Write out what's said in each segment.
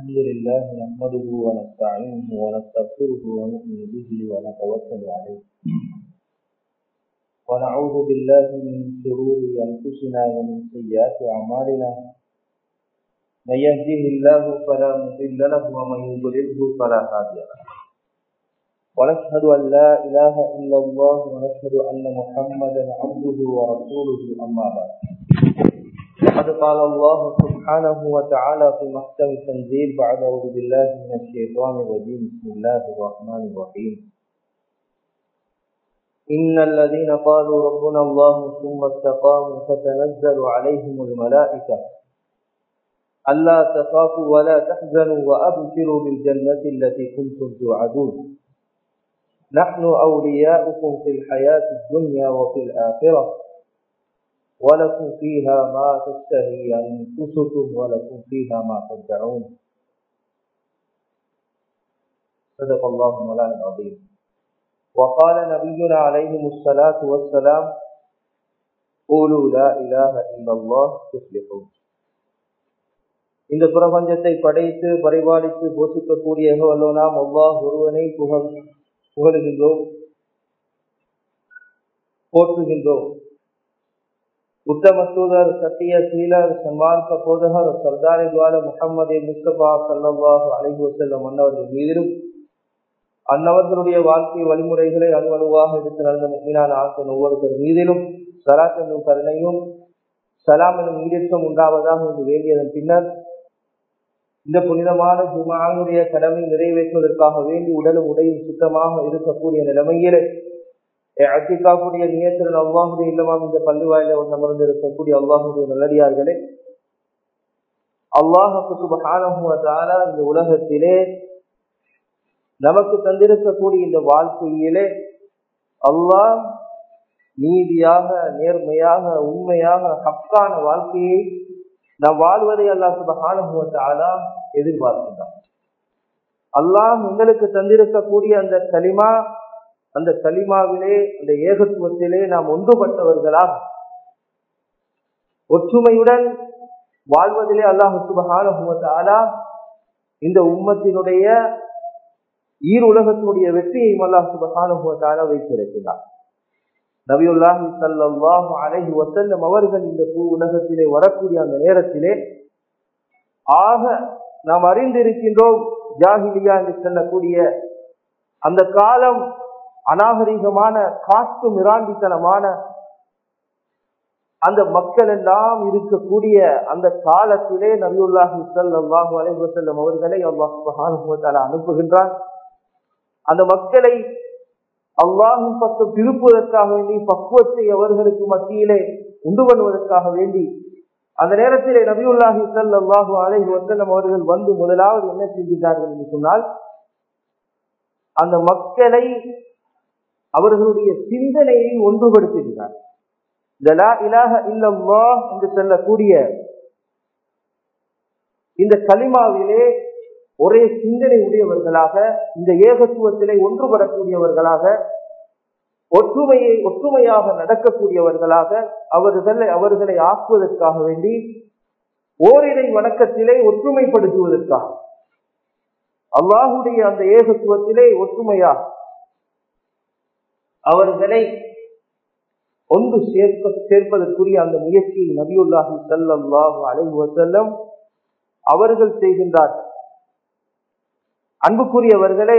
الحمد لله نحمده ونستعينه ونستغفره ونؤمن به ونتوكل عليه ونعوذ بالله من شرور أنفسنا ومن سيئات أعمالنا من يهده الله فلا مضل له ومن يضلله فلا هادي له ونشهد أن لا إله إلا الله ونشهد أن محمدا عبده ورسوله أما بعد قد قال الله سبحانه وتعالى في محكم التنزيل بعد أعوذ بالله من الشيطان الرجيم بسم الله الرحمن الرحيم إن الذين قالوا ربنا الله ثم استقاموا تتنزل عليهم الملائكة ألا تخافوا ولا تحزنوا وأبشروا بالجنة التي كنتم توعدون نحن أولياؤكم في الحياة الدنيا وفي الآخرة ولكم فيها ما تشتهي أنفسكم ولكم فيها ما تدعون صدق الله مولانا العظيم وقال نبينا عليه الصلاة والسلام قولوا لا إله إلا الله تفلحون இந்த பிரபஞ்சத்தை படைத்து பரிபாலித்து போஷிக்கக்கூடிய நாம் அல்லாஹ் ஒருவனை புகழுகின்றோம் போற்றுகின்றோம். உத்தம தூதர் சத்திய சீலர் சன்மார்க்க போதகர் சர்தாரி துவால முஹம்மது முஸ்தபா ஸல்லல்லாஹு அலைஹி வஸல்லம் அன்னவர்கள் மீதிலும் அன்னவர்களுடைய வாழ்க்கை வழிமுறைகளை அணுவணுவாக எடுத்து நடந்த முஃமினான ஆண்கள் ஒவ்வொருத்தர் மீதிலும் ஸலாத் என்னும் கருணையும் சலாம் என்னும் ஈடேற்றம் உண்டாவதாக என்று வேண்டியதன் பின்னர் இந்த புனிதமான ஜும்ஆவுடைய கடமை நிறைவேற்றுவதற்காக வேண்டி உடலும் உடையும் சுத்தமாக இருக்கக்கூடிய நிலைமையிலே அத்திகாவுடைய நியத்துடன் அல்லாஹுடைய இல்லமாம் இந்த பள்ளி வாயில அமர்ந்து இருக்கக்கூடிய அல்லாஹுடைய நல்லடியார்களே, அல்லாஹ் சுப்ஹானஹு வ தஆலா இந்த உலகத்திலே நமக்கு தந்திருக்கக்கூடிய இந்த வாழ்க்கையிலே அல்லாஹ் நீதியாக நேர்மையாக உண்மையாக ஹக்கான வாழ்க்கையை நாம் வாழ்வதை அல்லாஹ் சுப்ஹானஹு வ தஆலா எதிர்பார்க்கின்றான். அல்லாஹ் எங்களுக்கு தந்திருக்கக்கூடிய அந்த கலிமா, அந்த கலிமாவிலே அந்த ஏகத்துவத்திலே நாம் ஒன்றுபட்டவர்களாக ஒற்றுமையுடன் வாழ்வதிலே அல்லாஹ் சுப்ஹானஹு வ தஆலா இந்த உம்மத்தினுடைய உலகத்தினுடைய வெற்றியையும் அல்லாஹ் சுப்ஹானஹு வ தஆலா வைத்திருக்கிறார். நபியுல்லாஹி ஸல்லல்லாஹு அலைஹி வஸல்லம் அவர்கள் இந்த பூ உலகத்திலே வரக்கூடிய அந்த நேரத்திலே நாம் அறிந்திருக்கின்றோம், ஜாஹிலியா என்று சொல்லக்கூடிய அந்த காலம் அநாகரிகமான காட்டு மிராண்டித்தனமான அந்த மக்கள் எல்லாம் இருக்கக்கூடிய அந்த காலத்திலே நபியுல்லாஹி ஸல்லல்லாஹு அலைஹி வஸல்லம் அவர்களை அல்லாஹ் சுப்ஹானஹு வ தஆலா அனுப்புகின்றான். அந்த மக்களை அல்லாஹ்வின் பக்கம் திருப்புவதற்காக வேண்டி, பக்குவத்தை அவர்களுக்கு மத்தியிலே உண்டு பண்ணுவதற்காக வேண்டி அந்த நேரத்திலே நபியுல்லாஹி ஸல்லல்லாஹு அலைஹி வஸல்லம் அவர்கள் வந்து முதலாவது என்ன செய்கிறார்கள் என்று சொன்னால், அந்த மக்களை அவர்களுடைய சிந்தனையை ஒன்றுபடுத்துகிறார். இந்த லா இலாஹ இல்லல்லாஹ் என்று சொல்லக்கூடிய இந்த கலிமாவிலே ஒரே சிந்தனை உடையவர்களாக, இந்த ஏகத்துவத்திலே ஒன்றுபடக்கூடியவர்களாக, ஒற்றுமையாக நடக்கக்கூடியவர்களாக அவர்களை ஆக்குவதற்காக வேண்டி, ஓரிரை வணக்கத்திலே ஒற்றுமைப்படுத்துவதற்காக, அல்லாஹுடைய அந்த ஏகத்துவத்திலே ஒற்றுமையாக அவர்களை ஒன்று சேர்ப்பதற்குரிய அந்த முயற்சியை நபியுல்லாஹி ஸல்லல்லாஹு அலைஹி வஸல்லம் அவர்கள் செய்கின்றார்கள். அன்புக்குரியவர்களே,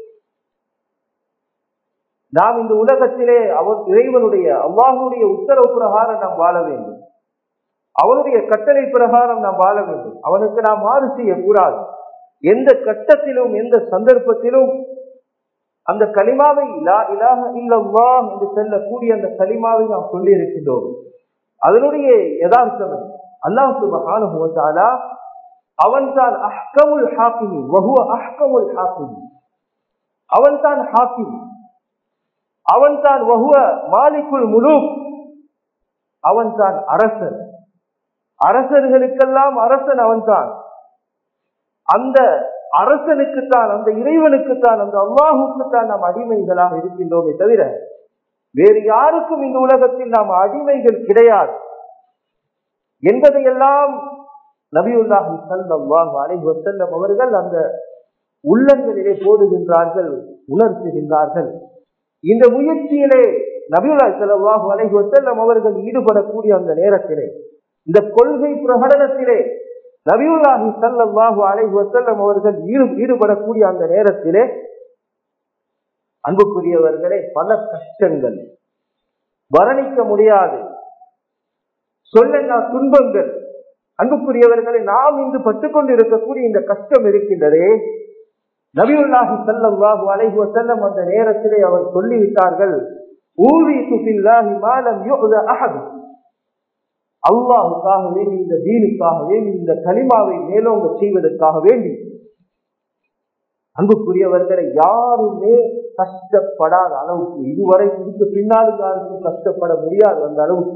நாம் இந்த உலகத்திலே இறைவனுடைய அல்லாஹுடைய உத்தரவு பிரகாரம் நாம் வாழ வேண்டும். அவனுடைய கட்டளை பிரகாரம் நாம் வாழ வேண்டும். அவனுக்கு நாம் மாறு செய்யக்கூடாது. எந்த கட்டத்திலும் எந்த சந்தர்ப்பத்திலும் அந்த கலிமாவை லா இலாஹ இல்லல்லாஹ் என்று சொல்லக்கூடிய அந்த கலிமாவை நாம் சொல்லி இருக்கின்றோம். அதனுடைய யதார்த்தம் அல்லாஹ் சுப்ஹானஹு வ தஆலா அவன்தான் அஹ்கமுல் ஹாக்கிமீன் வஹுவ அஹ்கமுல் ஹாக்கிமீன். அவன்தான் ஹாக்கிம், அவன்தான் வஹுவ மாலிகுல் முலூக், அவன்தான் அரசன், அரசர்களுக்கெல்லாம் அரசன் அவன்தான். அந்த அரசனுக்குத்தான், அந்த இறைவனுக்குத்தான், அந்த அல்லாஹுக்குத்தான் நாம் அடிமைகளாக இருக்கின்றோமே தவிர வேறு யாருக்கும் இந்த உலகத்தில் நாம் அடிமைகள் கிடையாது என்பதையெல்லாம் நபியுல்லாஹி ஸல்லல்லாஹு அலைஹி வஸல்லம் அவர்கள் அந்த உள்ளங்களிலே போடுகின்றார்கள், உணர்த்துகின்றார்கள். இந்த முயற்சியிலே நபியுல்லாஹி ஸல்லல்லாஹு அலைஹி வஸல்லம் அவர்கள் ஈடுபடக்கூடிய அந்த நேரத்திலே, இந்த கொள்கை பிரகடனத்திலே நபியுல்லாஹி ஸல்லல்லாஹு அலைஹி வஸல்லம் அவர்கள் ஈடுபடக்கூடிய அந்த நேரத்திலே அன்புக்குரியவர்களே பல கஷ்டங்கள், வர்ணிக்க முடியாது சொல்ல துன்பங்கள். அன்புக்குரியவர்களை நாம் இன்று பட்டுக்கொண்டு இருக்கக்கூடிய இந்த கஷ்டம் இருக்கின்றதே, நபியுல்லாஹி ஸல்லல்லாஹு அலைஹி வஸல்லம் அந்த நேரத்திலே அவர் சொல்லிவிட்டார்கள், ஊதீது பில்லாஹி மா லம் யுஅத அஹத். அல்லாஹ்வுக்காக வேண்டி, இந்த தீனுக்காக வேண்டி, இந்த கலிமாவை மேலோங்க செய்வதற்காக வேண்டி அன்புக்குரியவர்களை யாருமே கஷ்டப்படாத அளவுக்கு, இதுவரை இதுக்கு பின்னாலும் யாருக்கும் கஷ்டப்பட முடியாது அந்த அளவுக்கு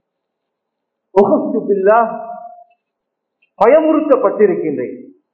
பயமுறுத்தப்பட்டிருக்கின்றேன்,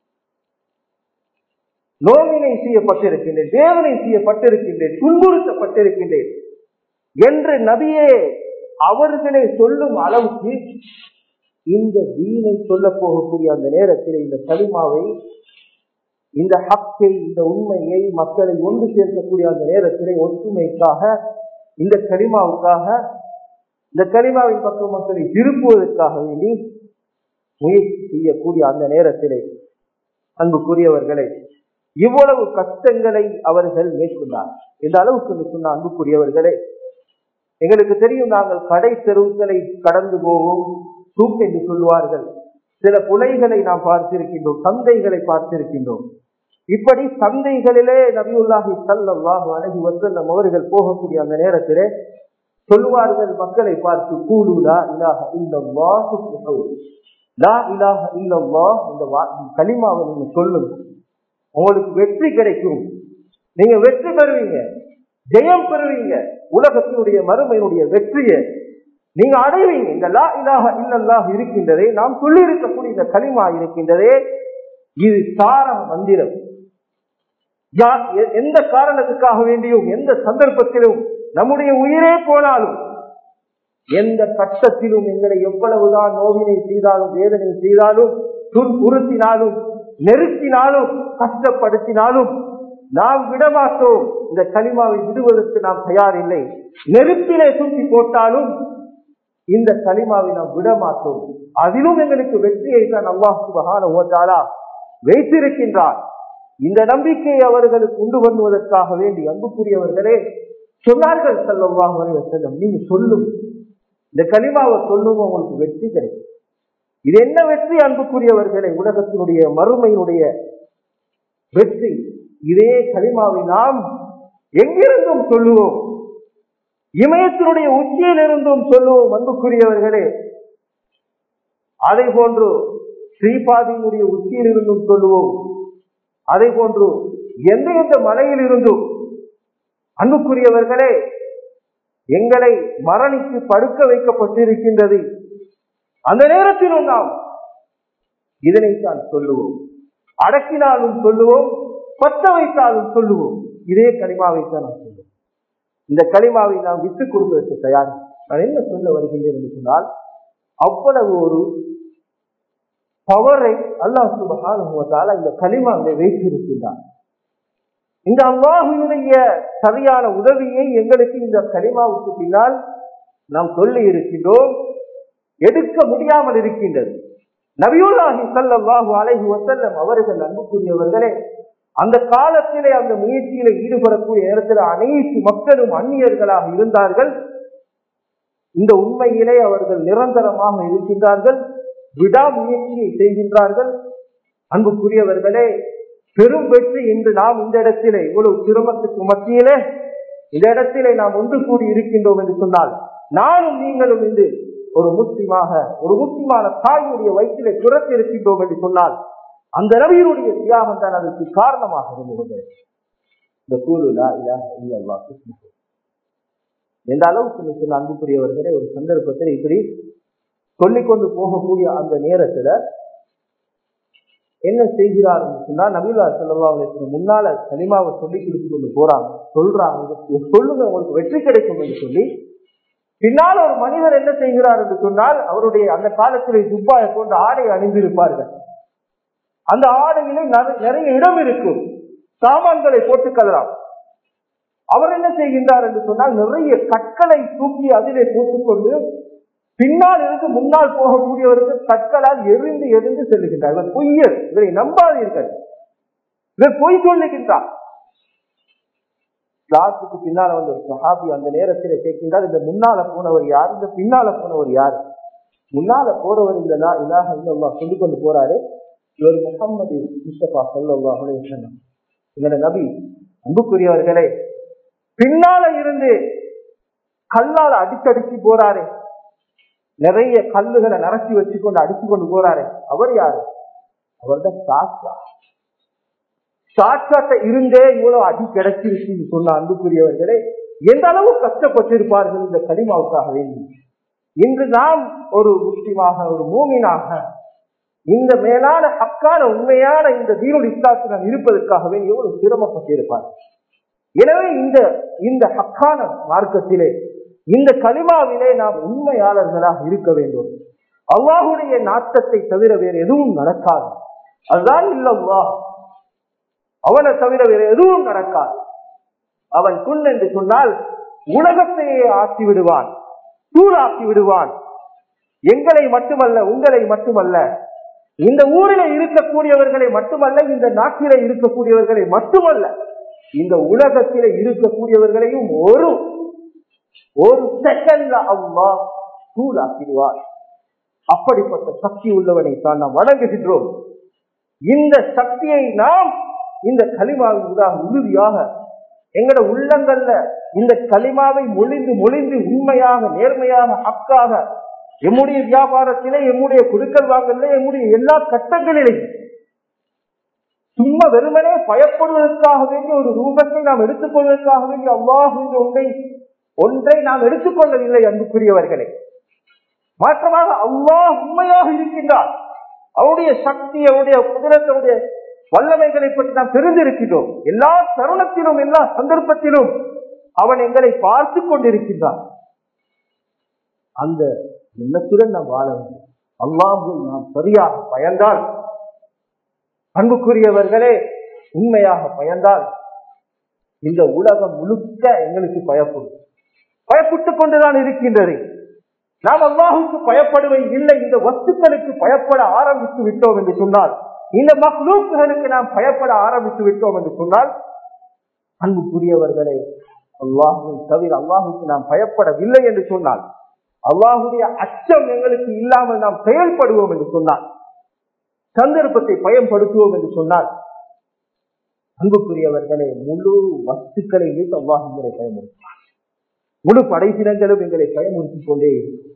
நோவினை செய்யப்பட்டிருக்கின்றேன், வேதனை செய்யப்பட்டிருக்கின்றேன், துன்புறுத்தப்பட்டிருக்கின்றேன் என்று நபியே அவர்களே சொல்லும் அளவுக்கு இந்த தீனை சொல்ல போகக்கூடிய அந்த நேரத்தில் இந்த கலிமாவை, இந்த ஹக்கை, இந்த உண்மையை மக்களை ஒன்று சேர்க்கக்கூடிய அந்த நேரத்திலே ஒற்றுமைக்காக, இந்த கலிமாவுக்காக, இந்த கலிமாவின் பக்கம் மக்களை திருப்புவதற்காக வேண்டி முயற்சி செய்யக்கூடிய அந்த நேரத்திலே அன்புக்குரியவர்களை இவ்வளவு கஷ்டங்களை அவர்கள் மேற்கொண்டார். இந்த அளவுக்கு சொன்ன அன்புக்குரியவர்களே, எங்களுக்கு தெரியும், நாங்கள் கடை தெருவுகளை கடந்து போவோம், சூக் என்று சொல்வார்கள், சில புலைகளை நாம் பார்த்திருக்கின்றோம், சந்தைகளை பார்த்திருக்கின்றோம். இப்படி சந்தைகளிலே நபியுல்லாஹி ஸல்லல்லாஹு அலைஹி வஸல்லம் அவர்கள் போகக்கூடிய அந்த நேரத்திலே சொல்வார்கள் மக்களை பார்த்து, கூலு லா இலாஹ இல்லல்லாஹ் துஃப்லிஹூ. லா இலாஹ இல்லல்லாஹ், இந்த கலிமாவை நீங்க சொல்லுங்க, உங்களுக்கு வெற்றி கிடைக்கும், நீங்க வெற்றி பெறுவீங்க, ஜெயம் பெறுவீங்க, உலகத்தினுடைய மறுமையினுடைய வெற்றியை நீங்க அடைவீங்க. இந்த லா இலாஹ இல்லல்லாஹ் இருக்கின்றதே, நாம் சொல்லி இருக்கக்கூடிய இந்த கலிமா இருக்கின்றதே, இது சார மந்திரம். எந்த காரணத்துக்காக வேண்டியும், எந்த சந்தர்ப்பத்திலும், நம்முடைய உயிரே போனாலும், எந்த கட்டத்திலும், எங்களை எவ்வளவுதான் நோவினை செய்தாலும், வேதனை செய்தாலும், துன்புறுத்தினாலும், நெருக்கினாலும், கஷ்டப்படுத்தினாலும் நாம் விடமாட்டோம். இந்த கலிமாவை விடுவதற்கு நாம் தயாரில்லை. நெருப்பிலே தூக்கி போட்டாலும் இந்த கலிமாவை நாம் விடமாட்டோம். அதிலும் எங்களுக்கு வெற்றியை தான் அல்லாஹ் சுப்ஹானஹு வ தஆலா வைத்திருக்கின்றார். இந்த நம்பிக்கையை அவர்களுக்கு உண்டு பண்ணுவதற்காக வேண்டி அன்புக்குரியவர்களே சொன்னார்கள் ஸல்லல்லாஹு அலைஹி வஸல்லம், நீங்க சொல்லுங்க, இந்த கலிமாவை சொல்லுங்க, உங்களுக்கு வெற்றி கிடைக்கும். இது என்ன வெற்றி அன்புக்குரியவர்களே? உலகத்தினுடைய மறுமையினுடைய வெற்றி. இதே கலிமாவை நாம் எங்கிருந்தும் சொல்லுவோம், இமயத்தினுடைய உச்சியில் இருந்தும் சொல்லுவோம் அன்புக்குரியவர்களே. அதை போன்று ஸ்ரீபாதியினுடைய உச்சியில் இருந்தும் சொல்லுவோம், அதை போன்று எந்த எந்த மலையில் இருந்தும் அன்புக்குரியவர்களே எங்களை மரணித்து படுக்க வைக்கப்பட்டிருக்கின்றது, அந்த நேரத்திலும் நாம் இதனைத்தான் சொல்லுவோம். அடக்கினாலும் சொல்லுவோம், பத்த வைத்தாலும் சொல்லுவோம், இதே கலிமாவைத்தான் நாம் சொல்லுவோம். இந்த கலிமாவை நாம் விட்டுக் கொடுப்பதற்கு தயார். நான் என்ன சொல்ல வருகின்றேன் என்று சொன்னால், அவ்வளவு ஒரு பவரை அல்லாஹ் சுப்ஹானஹு வ தஆலா இந்த கலிமாவை வைத்திருக்கின்றார். இந்த அல்லாஹ்வுடைய சரியான உதவியை எங்களுக்கு இந்த கலிமாவுக்கு பின்னால் நாம் சொல்லி இருக்கின்றோம், எடுக்க முடியாமல் இருக்கின்றது. நபியுல்லாஹி ஸல்லல்லாஹு அலைஹி வஸல்லம் அவர்கள் அன்புக்குரியவர்களே அந்த காலத்திலே அந்த முயற்சியில ஈடுபடக்கூடிய நேரத்தில் அனைத்து மக்களும் அந்நியர்களாக இருந்தார்கள். இந்த உண்மையிலே அவர்கள் நிரந்தரமாக இருக்கின்றார்கள், விடாமுயற்சியை செய்கின்றார்கள். அன்புக்குரியவர்களே, பெரும் வெற்றி இன்று நாம் இந்த இடத்திலே இவ்வளவு சிரமத்துக்கு மத்தியிலே இந்த இடத்திலே நாம் ஒன்று கூடி இருக்கின்றோம் என்று சொன்னால், நானும் நீங்களும் இன்று ஒரு முஸ்லிமாக, ஒரு முஸ்லிமான தாயுடைய வயிற்றிலே பிறந்து இருக்கின்றோம் என்று சொன்னால், அந்த நபியினுடைய தியாகம் தான் அதற்கு காரணமாக இருந்தது. இந்த கூலுலா இலாஹ இல்லல்லாஹ் துஃப்லிஹூ எந்த அளவுக்கு சொன்ன அன்புக்குரியவர்களே, ஒரு சந்தர்ப்பத்தில் இப்படி சொல்லிக்கொண்டு போகக்கூடிய அந்த நேரத்துல என்ன செய்கிறார் சொன்னா, நபியுல்லாஹி ஸல்லல்லாஹு அலைஹி வஸல்லம் முன்னால கலிமாவை சொல்லி கொடுத்து கொண்டு போறாங்க, சொல்றாங்க, சொல்லுங்க உங்களுக்கு வெற்றி கிடைக்கும் என்று சொல்லி பின்னால் ஒரு மனிதர் என்ன செய்கிறார் என்று சொன்னால், அவருடைய அந்த காலத்திலே துப்பாயை போன்ற ஆடை அணிந்திருப்பார்கள். அந்த ஆடையிலே நிறைய இடம் இருக்கும், சாமான்களை போட்டுக்கொள்ளலாம். அவர் என்ன செய்கின்றார் என்று சொன்னால், நிறைய கற்களை தூக்கி அதிலே போட்டுக்கொண்டு பின்னால் இருந்து முன்னால் போகக்கூடியவருக்கு கற்களால் எரிந்து எரிந்து செல்லுகின்றார். இவர் பொய்யர், இவரை நம்பாதீர்கள், இவர் பொய் சொல்லுகின்றார். கிளாஸுக்கு பின்னால வந்து ஒரு சஹாபி அந்த நேரத்தில் கேட்கின்றார், இந்த முன்னால போனவர் யார், இந்த பின்னால போனவர் யார்? முன்னால போறவர் இந்த இலாஹ இல்லல்லாஹ் சொல்லிக் கொண்டு போறாரு, இவர் முஹம்மது முஸ்தபா ஸல்லல்லாஹு அலைஹி வஸல்லம், எங்களோட நபி. அன்புக்குரியவர்களே, பின்னால இருந்து கல்லால அடிச்சடிச்சு போறாரு, நிறைய கல்லுகளை நரசி வச்சு கொண்டு அடிச்சு கொண்டு போறாரு. அவர் யாரு? அவர்தான் சாட்சா. சாட்சாட்ட இருந்தே இவ்வளவு அடி கிடைச்சிருச்சு சொன்ன அன்புக்குரியவர்களே, எந்த அளவு கஷ்டப்பட்டிருப்பார்கள் இந்த கலிமாவுக்காக வேண்டி. இன்று நாம் ஒரு முஸ்லிமாக, ஒரு மூமினாக, இந்த மேலான ஹக்கான உண்மையான இந்த தீனுல் இஸ்லாத்தில் நாம் இருப்பதற்காக வேண்டி எவ்வளவு சிரமப்பட்டிருப்பார்கள். எனவே இந்த ஹக்கான மார்க்கத்திலே, இந்த கலிமாவிலே நாம் உண்மையாளர்களாக இருக்க வேண்டும். அல்லாஹுடைய நாட்டத்தை தவிர வேறு எதுவும் நடக்காது. அதுதான் இல்லல்லாஹ், அவனை தவிர வேறு எதுவும் நடக்காது. அவன் குன் என்று சொன்னால் உலகத்தையே ஆக்கி விடுவான், சூடாக்கி விடுவான். எங்களை மட்டுமல்ல, உங்களை மட்டுமல்ல, இந்த ஊரில் இருக்கக்கூடியவர்களை மட்டுமல்ல, இந்த நாட்டிலே இருக்கக்கூடியவர்களை மட்டுமல்ல, இந்த உலகத்திலே இருக்கக்கூடியவர்களையும் ஒரு செகண்ட்ல அல்லாஹ் சூடாக்கிடுவார். அப்படிப்பட்ட சக்தி உள்ளவனை தான் நாம் வணங்குகின்றோம். இந்த சக்தியை நாம் இந்த கலிமாவின் உறுதியாக எங்கட உள்ளங்கள்ல இந்த கலிமாவை மொழிந்து மொழிந்து உண்மையாக, நேர்மையாக, ஹக்காக எம்முடைய வியாபாரத்திலே, எம்முடைய குடுக்கல் வாங்கலே, எம்முடைய எல்லா கட்டங்களிலேயும் சும்மா வெறுமனே பயப்படுவதற்காக வேண்டிய ஒரு ரூபத்தை நாம் எடுத்துக்கொள்வதற்காக வேண்டிய அல்லாஹ் என்ற ஒன்றை நாம் எடுத்துக்கொள்ளவில்லை அன்புக்குரியவர்களே. மாற்றமாக அல்லாஹ் உண்மையாக இருக்கின்றார். அவருடைய சக்தி, அவருடைய குதிரத்துடைய வல்லமைகளை பற்றி நாம் தெரிந்திருக்கிறோம். எல்லா தருணத்திலும், எல்லா சந்தர்ப்பத்திலும் அவன் எங்களை பார்த்து கொண்டிருக்கின்றான். அந்த எண்ணத்துடன் நாம் வாழ வேண்டும். அல்லாஹ்வை நாம் சரியாக பயந்தால், அன்புக்குரியவர்களே, உண்மையாக பயந்தால், இந்த உலகம் முழுக்க எங்களுக்கு பயப்பட்டுக் கொண்டுதான் இருக்கின்றது. நாம் அல்லாஹுக்கு பயப்படுவை இல்லை, இந்த வஸ்துக்களுக்கு பயப்பட ஆரம்பித்து விட்டோம் என்று சொன்னால், இந்த மக்லூக்குகளுக்கு நாம் பயப்பட ஆரம்பித்து விட்டோம் என்று சொன்னால், அன்புக்குரியவர்களே, அல்லாஹுவை தவிர அல்லாஹுக்கு நாம் பயப்படவில்லை என்று சொன்னால், அல்லாஹுடைய அச்சம் எங்களுக்கு இல்லாமல் நாம் செயல்படுவோம் என்று சொன்னால், சந்தர்ப்பத்தை பயன்படுத்துவோம் என்று சொன்னால், அன்புக்குரியவர்களே, முழு வஸ்துக்களை வைத்து அல்லாஹ் எங்களை பயன்படுத்துவார். முழு படைப்பினங்களும் எங்களை பயமுறுத்திக் கொண்டே இருக்கும்.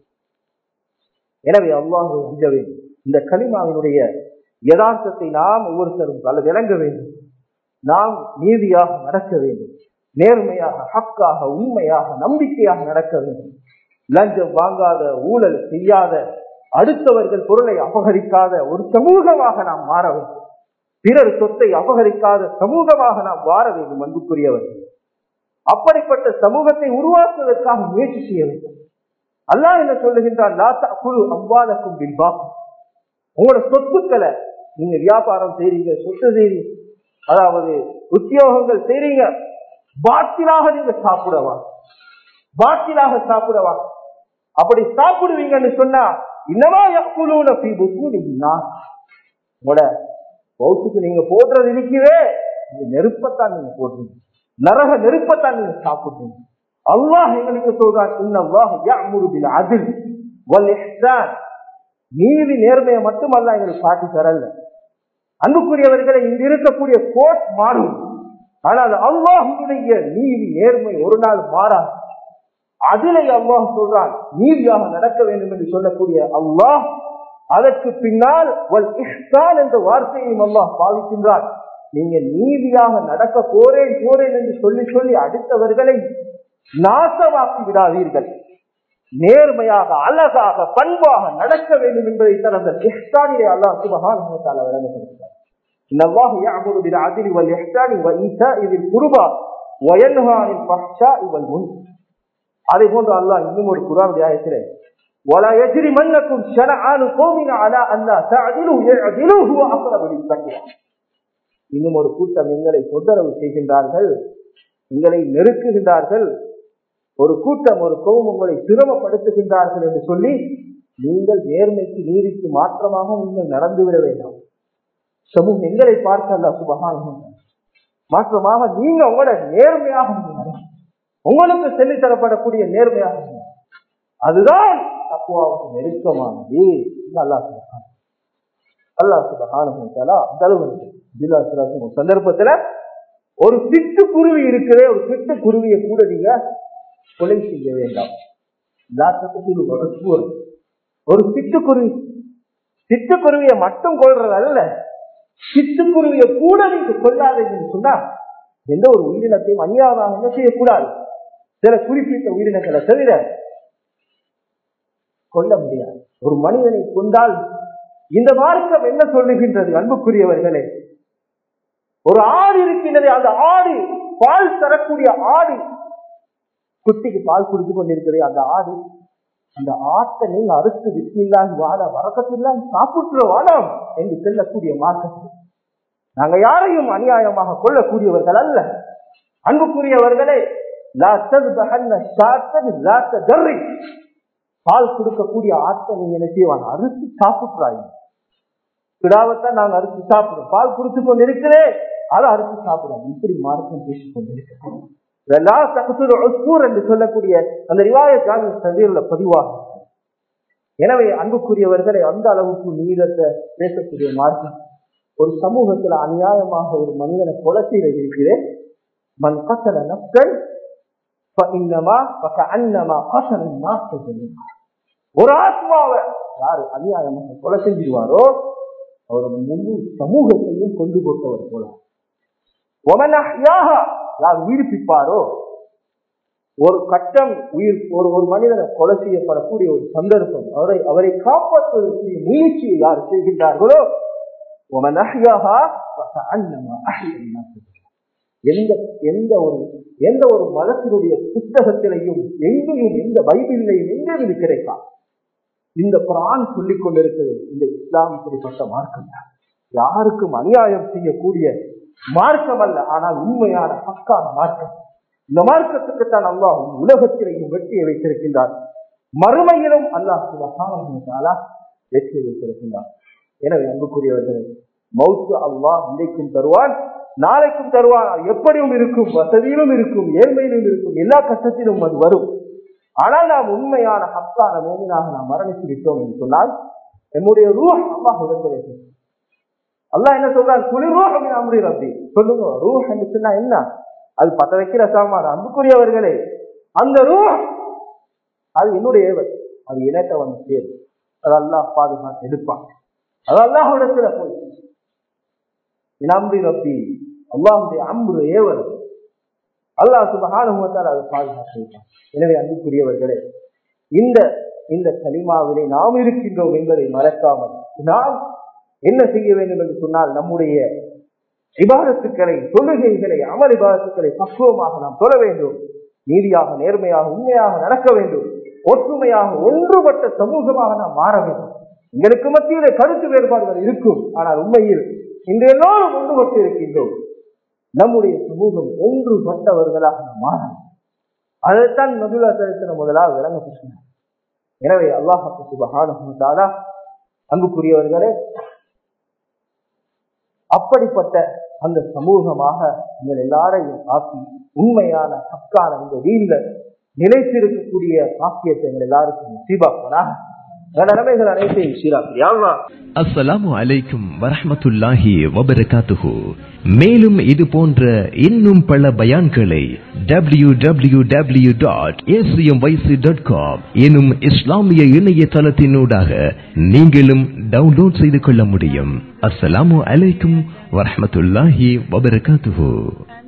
எனவே அல்லாஹ்வை அஞ்ச வேண்டும். இந்த கலிமாவினுடைய யதார்த்தத்தை நாம் ஒவ்வொருத்தரும் விளங்க வேண்டும். நாம் நீதியாக நடக்க வேண்டும், நேர்மையாக, ஹக்காக, உண்மையாக, நம்பிக்கையாக நடக்க வேண்டும். லஞ்சம் வாங்காத, ஊழல் செய்யாத, அடுத்தவர்கள் பொருளை அபகரிக்காத ஒரு சமூகமாக நாம் மாற வேண்டும். பிறர் சொத்தை அபகரிக்காத சமூகமாக நாம் வாழ வேண்டும். அன்புக்குரியவர்கள், அப்படிப்பட்ட சமூகத்தை உருவாக்குவதற்காக முயற்சி செய்ய வேண்டும். அல்லாஹ் என்ன சொல்லுகின்றான்? லா தஅகுலு அம்வாலக்கும் பில் பாத்தில். உங்களோட சொத்துக்களை நீங்க வியாபாரம் செய்றீங்க, சொத்து செய்றீங்க, அதாவது உத்தியோகங்கள் செய்றீங்க, பாத்திலாக நீங்க சாப்பிடவா? அப்படி சாப்பிடுவீங்கன்னு சொன்னா, இன்னமா யஅகுலூன ஃபீ புத்தூனிஹிம் நார். உங்களோட வயிற்றுக்கு நீங்க போடுறது இருக்கவே, இந்த நெருப்பத்தான் நீங்க போடுறீங்க, நரக நெருப்பத்தான் நீங்க சாப்பிடுறீங்க. அல்லாஹ் எங்களுக்கு சொல்றான், இன்னல்லாஹு யஅமுரு பில் அத்ல் வல் இஹ்சான். நீதி நேர்மையை மட்டும் அல்லாஹ் எங்களுக்கு காட்டி தரல. அன்புக்குரியவர்களை, இங்கு இருக்கக்கூடிய கோட் மாறும், ஆனால் அல்லாஹ்வுடைய நீதி நேர்மை ஒரு நாள் மாறாது. அதிலே அல்லாஹ் சொல்றான், நீதியாக நடக்க வேண்டும் என்று சொல்லக்கூடிய அல்லாஹ் அதற்கு பின்னால் வல் இஹ்சான் என்ற வார்த்தையையும் அல்லாஹ் பாவிக்கின்றான். நீங்க நீதியாக நடக்க போறேன் என்று சொல்லி அடுத்தவர்களை நாசமாக்கி விடாதீர்கள். நேர்மையாக, அழகாக, பண்பாக நடக்க வேண்டும் என்பதை தனது இஹ்சானிலே அல்லாஹ் சுப்ஹானஹு வ தஆலா விளங்கப்படுத்துகிறார். இன்னல்லாஹு யஅமுரு பில் அத்லி வல் இஹ்சானி வ ஈதாஇ தில் குர்பா வ யன்ஹா அனில் ஃபஹ்ஷாஇ வல் முன்கர். அதே போன்று அல்லாஹ் இன்னும் ஒரு குர்ஆனுடைய ஆயத்திலே ولا يجرمنكم شنآن قوم على ألا تعدلوا اعدلوا هو أقرب للتقوى. இன்னும் ஒரு கூட்டம் எங்களை தொந்தரவு செய்கின்றார்கள், எங்களை நெருக்குகின்றார்கள், ஒரு கூட்டம் ஒரு கௌம் உங்களை சிரமப்படுத்துகின்றார்கள் என்று சொல்லி நீங்கள் நேர்மைக்கு நீதிக்கு மாற்றமாக நீங்கள் நடந்துவிட வேண்டாம். சமூகம் எங்களை பார்த்து அல்லாஹ் சுப்ஹானஹு மாற்றமாக நீங்க உங்களோட நேர்மையாக உங்களுக்கு சொல்லித் தரப்படக்கூடிய நேர்மையாக அதுதான் தக்வாவுக்கு நெருக்கமானது. அல்லாஹ் சுப்ஹானஹு வ தஆலா அந்த சந்தர்ப்பத்துல ஒரு சிட்டுக்குருவி இருக்கிறே, ஒரு சிட்டுக்குருவியை கூட நீங்க கொலை செய்ய வேண்டாம். ஒரு சிட்டுக்குருவியை மட்டும் கொள்றது அல்ல, சிட்டுக்குருவியை கூட நீங்க கொள்ளாதீங்கன்னு சொன்னா எந்த ஒரு உயிரினத்தையும் அநியாயமாக என்ன செய்யக்கூடாது. சில குறிப்பிட்ட உயிரினங்களை தவிர கொல்ல முடியாது. ஒரு மனிதனை கொண்டால் இந்த மார்க்கம் என்ன சொல்லுகின்றது அன்புக்குரியவர்களே? ஒரு ஆடு இருக்கின்றது, அந்த ஆடு பால் தரக்கூடிய ஆடு, குட்டிக்கு பால் குடித்து கொண்டிருக்கிறது அந்த ஆடு, அந்த ஆட்டை நீங்க அறுத்து விஸ்மில்லாஹி வாடா வரக்கத்துல்லாஹி சாப்பிட்டுற வாடாம் என்று செல்லக்கூடிய மார்க்கத்தில் நாங்க யாரையும் அநியாயமாக கொள்ளக்கூடியவர்கள் அல்ல. அன்புக்குரியவர்களே, பால் கொடுக்கக்கூடிய ஆட்டை நீங்க என்ன செய்வாங்க, அறுத்து சாப்பிட்டுறாங்க. கிடாவத்தான் நாங்க அறுத்து சாப்பிடுறோம், பால் குடித்து கொண்டு இருக்கிறேன் அதை அறுத்து சாப்பிடுறோம். இப்படி மார்க்கம் பேசிக் கொண்டிருக்கிறோம் என்று சொல்லக்கூடிய அந்த ரிவாயத் பதிவாகும். எனவே அன்புக்குரியவர்களை அந்த அளவுக்கு நீதத்தை பேசக்கூடிய மார்க்கம். ஒரு சமூகத்துல அநியாயமாக ஒரு மனிதனை கொலை செய்ய இருக்கிறேன், மன் கசல நப்சன் ஒரு ஆத்மாவை யாரு அநியாயமாக கொலை செஞ்சிருவாரோ அவர் முழு சமூகத்தையும் கொண்டு போட்டவர் போல. யார் உயிர்ப்பிப்பாரோ ஒரு கட்டம் உயிர் ஒரு மனிதனை கொலை செய்யப்படக்கூடிய ஒரு சந்தர்ப்பம், அவரை காப்பாற்றுவதற்குரிய முயற்சியை யார் செய்கின்றார்களோ எந்த ஒரு மதத்தினுடைய புத்தகத்திலையும் எங்கேயும் எந்த பைபிளையும் எங்கேயும் இது கிடைக்காது. இந்த குர்ஆன் சொல்லிக் கொண்டிருக்கிறது இந்த இஸ்லாம் இப்படிப்பட்ட மார்க்கம், யாருக்கும் அநியாயம் செய்யக்கூடிய மார்க்கம் அல்ல, ஆனால் உண்மையான பக்கான மார்க்கம். இந்த மார்க்கத்துக்குத்தான் அல்லாஹ் உலகத்திலேயும் வெற்றியை வைத்திருக்கின்றார், மறுமையிலும் அல்லாஹ் சுப்ஹானஹு வ தஆலா வெற்றியை வைத்திருக்கின்றார். எனவே அன்புக்குரியவர்களே, மௌத்து அல்லாஹ் இன்றைக்கும் தருவான், நாளைக்கும் தருவான். எப்படியும் இருக்கும், வசதியிலும் இருக்கும், ஏழ்மையிலும் இருக்கும், எல்லா கஷ்டத்திலும் அது வரும். ஆனால் நாம் உண்மையான ஹக்கான மூமினாக நாம் மரணித்து விட்டோம் என்று சொன்னால் நம்முடைய ரூஹ் அல்லாஹ் இடத்திலே அல்லாஹ் என்ன சொல்றார், குளிர் அம்ரி ரப்பி சொல்லுங்க. ரூஹ் என்று சொன்னா என்ன? அது பத்த வைக்கிற சாமான. அன்புக்குரியவர்களே, அந்த ரூஹ் அது என்னுடைய ஏவல், அது இனத்தை வந்து சேரும், அது அல்லாஹ் பாதுகாத்து எடுப்பான். அது அல்லாஹ் இடத்துல போய் அம்ரி ரப்பி அல்லாஹுடைய அம்ரு ஏவல் அல்லாஹ் சுப்ஹானஹு வ தஆலா அதை பாதுகாத்து வைப்பான். எனவே அன்புக்குரியவர்களே, இந்த கலிமாவிலே நாம் இருக்கின்றோம் என்பதை மறக்காமல் நாம் என்ன செய்ய வேண்டும் என்று சொன்னால் நம்முடைய இபாதத்துக்களை, தொழுகைகளை, அமல் இபாதத்துக்களை பக்குவமாக நாம் தொழ வேண்டும். நீதியாக, நேர்மையாக, உண்மையாக நடக்க வேண்டும். ஒற்றுமையாக ஒன்றுபட்ட சமூகமாக நாம் மாற வேண்டும். எங்களுக்கு மத்தியிலே கருத்து வேறுபாடுகள் இருக்கும், ஆனால் உண்மையில் இன்று எல்லோரும் ஒன்றுபட்டு இருக்கின்றோம். நம்முடைய சமூகம் ஒன்றுபட்டவர்களாக நாம் மாற, அதைத்தான் நபிகள் சரித்திரம் முதலாக விளங்கப்பட்டனர். எனவே அல்லாஹ் சுப்ஹானஹு வ தஆலா அன்புக்குரியவர்களே, அப்படிப்பட்ட அந்த சமூகமாக நீங்கள் எல்லாரையும் ஆக்கி உண்மையான ஹக்கான இந்த வீழ்ல நிலைத்திருக்கக்கூடிய பாக்கியத்தை எங்கள் எல்லாருக்கும் நசீபாக்குவதாக. நிலைமைகள் அனைத்தையும் சீராக்கு. அஸ்ஸலாமு அலைக்கும் வரஹ்மத்துல்லாஹி வபரகாத்துஹு. மேலும் இது போன்ற இன்னும் பல பயான்களை www.acmyc.com எனும் இஸ்லாமிய இணையதளத்தினூடாக நீங்களும் டவுன்லோட் செய்து கொள்ள முடியும். அஸ்ஸலாமு அலைக்கும் வரஹ்மத்துல்லாஹி வபரகாத்துஹு.